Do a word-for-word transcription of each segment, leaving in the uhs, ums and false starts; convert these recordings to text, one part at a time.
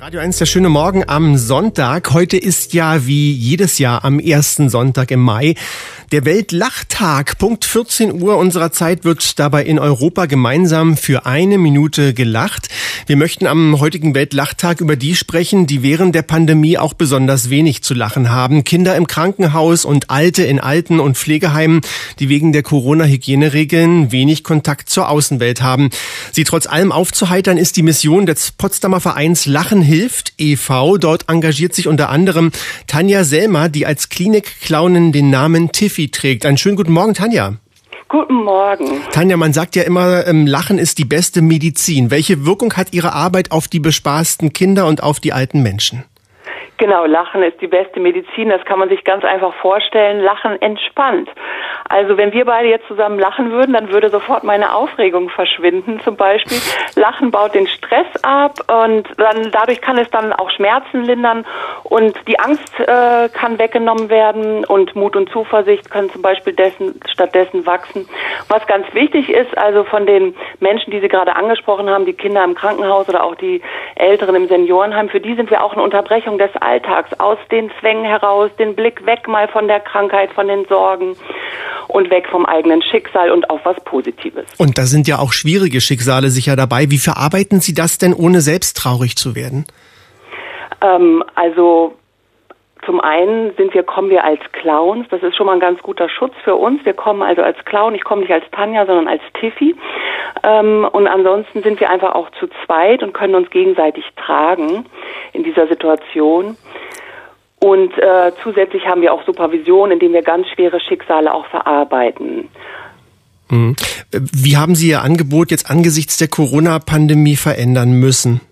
Radio eins, der schöne Morgen am Sonntag. Heute ist ja wie jedes Jahr am ersten Sonntag im Mai der Weltlachtag. Punkt vierzehn Uhr unserer Zeit wird dabei in Europa gemeinsam für eine Minute gelacht. Wir möchten am heutigen Weltlachtag über die sprechen, die während der Pandemie auch besonders wenig zu lachen haben. Kinder im Krankenhaus und Alte in Alten- und Pflegeheimen, die wegen der Corona-Hygieneregeln wenig Kontakt zur Außenwelt haben. Sie trotz allem aufzuheitern, ist die Mission des Potsdamer Vereins Lachen hilft e V Dort engagiert sich unter anderem Tanja Selmer, die als Klinik-Clownin den Namen Tiffy trägt. Einen schönen guten Morgen, Tanja. Guten Morgen. Tanja, man sagt ja immer, Lachen ist die beste Medizin. Welche Wirkung hat Ihre Arbeit auf die bespaßten Kinder und auf die alten Menschen? Genau, Lachen ist die beste Medizin, das kann man sich ganz einfach vorstellen. Lachen entspannt. Also wenn wir beide jetzt zusammen lachen würden, dann würde sofort meine Aufregung verschwinden zum Beispiel. Lachen baut den Stress ab und dann dadurch kann es dann auch Schmerzen lindern und die Angst äh, kann weggenommen werden und Mut und Zuversicht können zum Beispiel dessen, stattdessen wachsen. Was ganz wichtig ist, also von den Menschen, die Sie gerade angesprochen haben, die Kinder im Krankenhaus oder auch die Älteren im Seniorenheim, für die sind wir auch eine Unterbrechung des Alltags, aus den Zwängen heraus, den Blick weg mal von der Krankheit, von den Sorgen und weg vom eigenen Schicksal und auf was Positives. Und da sind ja auch schwierige Schicksale sicher dabei. Wie verarbeiten Sie das denn, ohne selbst traurig zu werden? Ähm, also zum einen sind wir, kommen wir als Clowns, das ist schon mal ein ganz guter Schutz für uns. Wir kommen also als Clown, ich komme nicht als Tanja, sondern als Tiffy. Ähm, und ansonsten sind wir einfach auch zu zweit und können uns gegenseitig tragen in dieser Situation. Und äh, zusätzlich haben wir auch Supervision, indem wir ganz schwere Schicksale auch verarbeiten. Mhm. Wie haben Sie Ihr Angebot jetzt angesichts der Corona-Pandemie verändern müssen?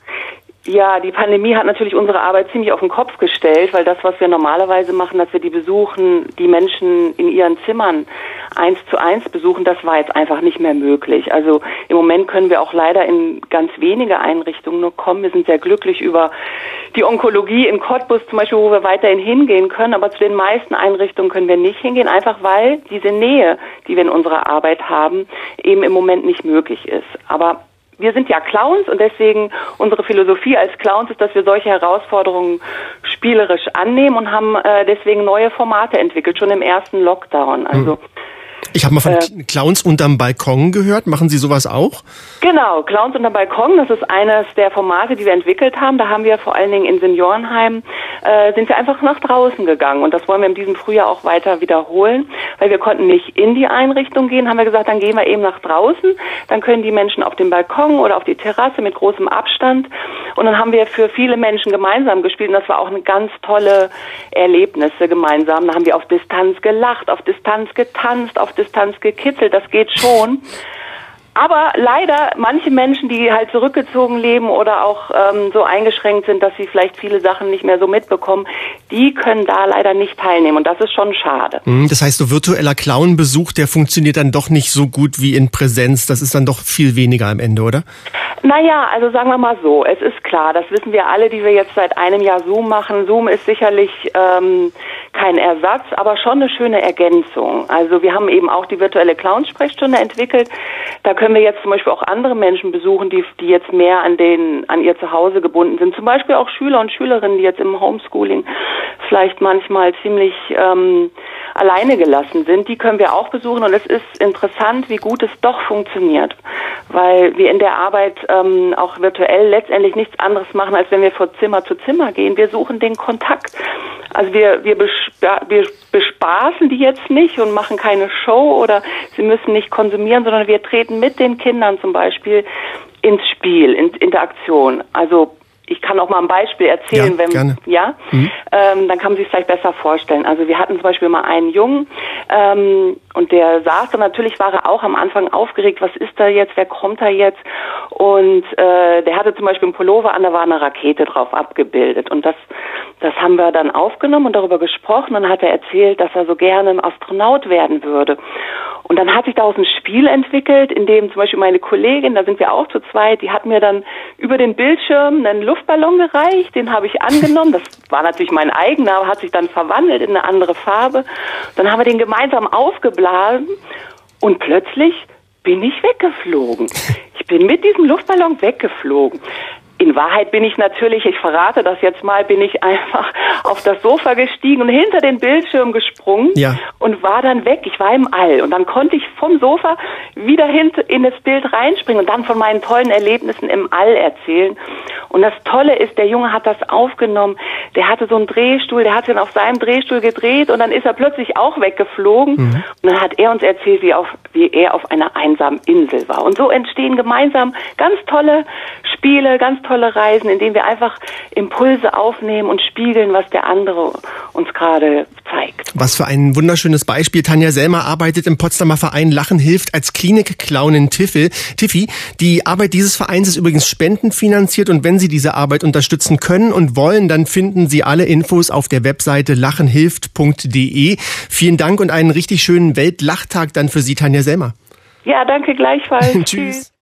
Ja, die Pandemie hat natürlich unsere Arbeit ziemlich auf den Kopf gestellt, weil das, was wir normalerweise machen, dass wir die besuchen, die Menschen in ihren Zimmern eins zu eins besuchen, das war jetzt einfach nicht mehr möglich. Also im Moment können wir auch leider in ganz wenige Einrichtungen nur kommen. Wir sind sehr glücklich über die Onkologie in Cottbus zum Beispiel, wo wir weiterhin hingehen können, aber zu den meisten Einrichtungen können wir nicht hingehen, einfach weil diese Nähe, die wir in unserer Arbeit haben, eben im Moment nicht möglich ist. Aber wir sind ja Clowns und deswegen unsere Philosophie als Clowns ist, dass wir solche Herausforderungen spielerisch annehmen und haben äh, deswegen neue Formate entwickelt, schon im ersten Lockdown. Also Ich habe mal von äh, Clowns unterm Balkon gehört. Machen Sie sowas auch? Genau, Clowns unterm Balkon, das ist eines der Formate, die wir entwickelt haben. Da haben wir vor allen Dingen in Seniorenheimen, äh, sind wir einfach nach draußen gegangen. Und das wollen wir in diesem Frühjahr auch weiter wiederholen, weil wir konnten nicht in die Einrichtung gehen, haben wir gesagt, dann gehen wir eben nach draußen. Dann können die Menschen auf dem Balkon oder auf die Terrasse mit großem Abstand. Und dann haben wir für viele Menschen gemeinsam gespielt. Und das war auch eine ganz tolle Erlebnisse gemeinsam. Da haben wir auf Distanz gelacht, auf Distanz getanzt, auf Distanz gekitzelt, das geht schon. Aber leider manche Menschen, die halt zurückgezogen leben oder auch ähm, so eingeschränkt sind, dass sie vielleicht viele Sachen nicht mehr so mitbekommen, die können da leider nicht teilnehmen und das ist schon schade. Das heißt, so virtueller Clown-Besuch, der funktioniert dann doch nicht so gut wie in Präsenz. Das ist dann doch viel weniger am Ende, oder? Naja, also sagen wir mal so, es ist klar, das wissen wir alle, die wir jetzt seit einem Jahr Zoom machen. Zoom ist sicherlich ähm, kein Ersatz, aber schon eine schöne Ergänzung. Also wir haben eben auch die virtuelle Clowns-Sprechstunde entwickelt. Da können wir jetzt zum Beispiel auch andere Menschen besuchen, die, die jetzt mehr an den, an ihr Zuhause gebunden sind. Zum Beispiel auch Schüler und Schülerinnen, die jetzt im Homeschooling vielleicht manchmal ziemlich ähm, alleine gelassen sind. Die können wir auch besuchen und es ist interessant, wie gut es doch funktioniert, weil wir in der Arbeit ähm, auch virtuell letztendlich nichts anderes machen, als wenn wir von Zimmer zu Zimmer gehen. Wir suchen den Kontakt. Also wir, wir, bespa- wir bespaßen die jetzt nicht und machen keine Show oder sie müssen nicht konsumieren, sondern wir treten mit den Kindern zum Beispiel ins Spiel, in Interaktion. Also ich kann auch mal ein Beispiel erzählen, ja, wenn gerne. ja, mhm. ähm, dann kann man sich vielleicht besser vorstellen. Also wir hatten zum Beispiel mal einen Jungen ähm, und der saß da, natürlich war er auch am Anfang aufgeregt, was ist da jetzt, wer kommt da jetzt? Und äh, der hatte zum Beispiel einen Pullover an, da war eine Rakete drauf abgebildet und das das haben wir dann aufgenommen und darüber gesprochen und dann hat er erzählt, dass er so gerne ein Astronaut werden würde. Und dann hat sich daraus ein Spiel entwickelt, in dem zum Beispiel meine Kollegin, da sind wir auch zu zweit, die hat mir dann über den Bildschirm einen Luftballon gereicht, den habe ich angenommen, das war natürlich mein eigener, aber hat sich dann verwandelt in eine andere Farbe. Dann haben wir den gemeinsam aufgeblasen und plötzlich bin ich weggeflogen. Ich bin mit diesem Luftballon weggeflogen. in Wahrheit bin ich natürlich, ich verrate das jetzt mal, bin ich einfach auf das Sofa gestiegen und hinter den Bildschirm gesprungen ja. und war dann weg. Ich war im All und dann konnte ich vom Sofa wieder hinter in das Bild reinspringen und dann von meinen tollen Erlebnissen im All erzählen. Und das Tolle ist, der Junge hat das aufgenommen. Der hatte so einen Drehstuhl, der hat ihn auf seinem Drehstuhl gedreht und dann ist er plötzlich auch weggeflogen. Mhm. Und dann hat er uns erzählt, wie, auf, wie er auf einer einsamen Insel war. Und so entstehen gemeinsam ganz tolle Spiele, ganz tolle Reisen, in denen wir einfach Impulse aufnehmen und spiegeln, was der andere uns gerade zeigt. Was für ein wunderschönes Beispiel. Tanja Sellmer arbeitet im Potsdamer Verein Lachen hilft als Klinik-Clownin Tiffel. Tiffy. Die Arbeit dieses Vereins ist übrigens spendenfinanziert und wenn Sie diese Arbeit unterstützen können und wollen, dann finden Sie alle Infos auf der Webseite lachenhilft punkt de. Vielen Dank und einen richtig schönen Weltlachtag dann für Sie, Tanja Sellmer. Ja, danke gleichfalls. Tschüss.